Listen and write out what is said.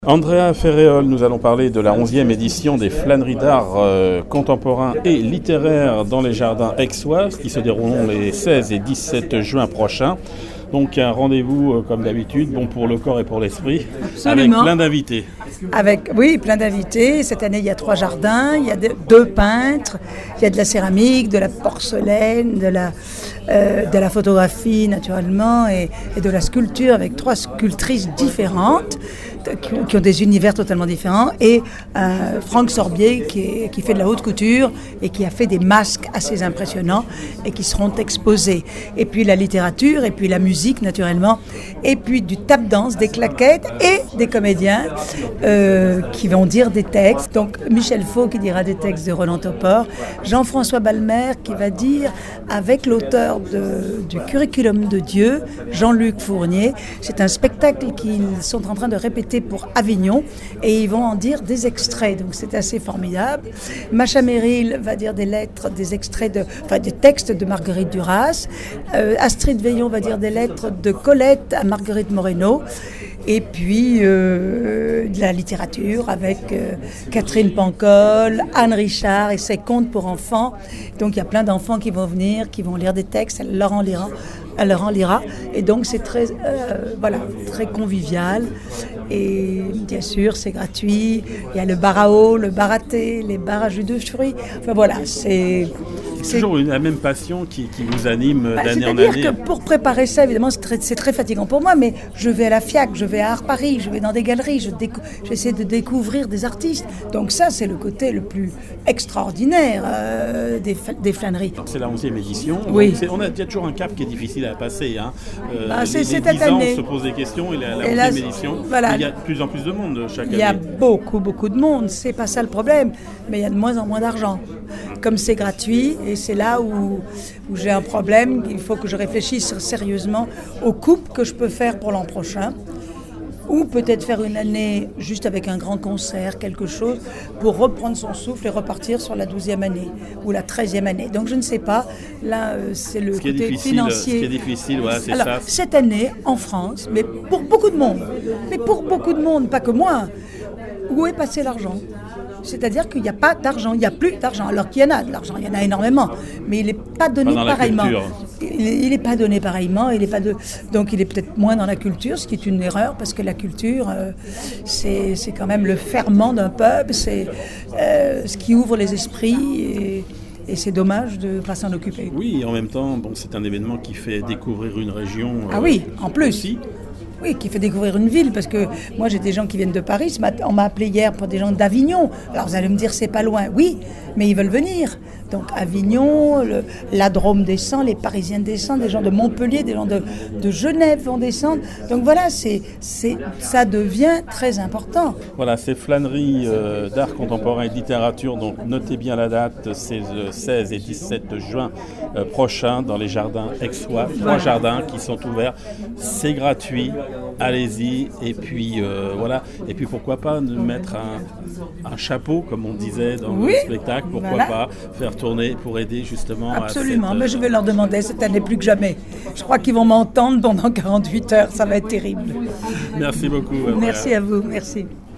Andrea Ferréol, nous allons parler de la 11e édition des flâneries d'art contemporain et littéraire dans les jardins aixois qui se dérouleront les 16 et 17 juin prochains. Donc un rendez-vous comme d'habitude, bon pour le corps et pour l'esprit, Absolument. avec plein d'invités. Oui, plein d'invités. Cette année, il y a 3 jardins, il y a 2 peintres, il y a de la céramique, de la porcelaine, de la photographie naturellement et de la sculpture avec 3 sculptrices différentes qui ont des univers totalement différents et Franck Sorbier qui fait de la haute couture et qui a fait des masques assez impressionnants et qui seront exposés. Et puis la littérature et puis la musique naturellement et puis du tap-dance, des claquettes et des comédiens qui vont dire des textes. Donc Michel Faux qui dira des textes de Roland Topor, Jean-François Balmer qui va dire avec l'auteur du Curriculum de Dieu, Jean-Luc Fournier. C'est un spectacle qu'ils sont en train de répéter pour Avignon et ils vont en dire des extraits, donc c'est assez formidable. Macha Merrill va dire des extraits des textes de Marguerite Duras. Astrid Veillon va dire des lettres de Colette à Marguerite Moreno. Et puis de la littérature avec Catherine Pancol, Anne Richard et ses contes pour enfants. Donc il y a plein d'enfants qui vont venir, qui vont lire des textes, elle leur en lira. Et donc c'est très convivial. Et bien sûr, c'est gratuit. Il y a le bar à eau, le bar à thé, les bars à jus de fruits. Enfin voilà, c'est toujours la même passion qui vous anime d'année en année. C'est-à-dire que pour préparer ça, évidemment, c'est très fatigant pour moi, mais je vais à la FIAC, je vais à Art Paris, je vais dans des galeries, j'essaie de découvrir des artistes. Donc ça, c'est le côté le plus extraordinaire des flâneries. C'est la 11e édition. Oui. Il y a toujours un cap qui est difficile à passer. C'est cette 10 ans, année. on se pose des questions et la 11e édition, voilà. il y a de plus en plus de monde chaque année. Il y a beaucoup de monde, c'est pas ça le problème, mais il y a de moins en moins d'argent. Comme c'est gratuit, et c'est là où j'ai un problème, il faut que je réfléchisse sérieusement aux coupes que je peux faire pour l'an prochain, ou peut-être faire une année juste avec un grand concert, quelque chose, pour reprendre son souffle et repartir sur la 12e année, ou la 13e année. Donc je ne sais pas, là c'est le côté financier. Ce qui est difficile, voilà, c'est alors, ça. Cette année, en France, mais pour beaucoup de monde, pas que moi, où est passé l'argent ? C'est-à-dire qu'il n'y a pas d'argent, il n'y a plus d'argent. Alors qu'il y en a de l'argent, il y en a énormément, mais il n'est pas donné pareillement. Il n'est pas donné pareillement, donc il est peut-être moins dans la culture, ce qui est une erreur, parce que la culture, c'est quand même le ferment d'un peuple, c'est ce qui ouvre les esprits, et c'est dommage de ne pas s'en occuper. Oui, et en même temps, c'est un événement qui fait découvrir une région. Ah oui, en plus. Aussi. Oui, qui fait découvrir une ville, parce que moi j'ai des gens qui viennent de Paris, on m'a appelé hier pour des gens d'Avignon. Alors vous allez me dire c'est pas loin, oui, mais ils veulent venir. Donc Avignon, la Drôme descend, les Parisiens descendent, des gens de Montpellier, des gens de Genève vont descendre. Donc voilà, ça devient très important. Voilà, ces flâneries d'art contemporain et de littérature, donc notez bien la date, c'est le 16 et 17 juin prochain dans les jardins aixois, 3 jardins qui sont ouverts, c'est gratuit. Allez-y, et puis voilà, et puis pourquoi pas nous mettre un chapeau, comme on disait dans le spectacle, pourquoi pas faire tourner pour aider justement. Absolument, mais je vais leur demander cette année plus que jamais. Je crois qu'ils vont m'entendre pendant 48 heures, ça va être terrible. Merci beaucoup. Merci à vous, merci.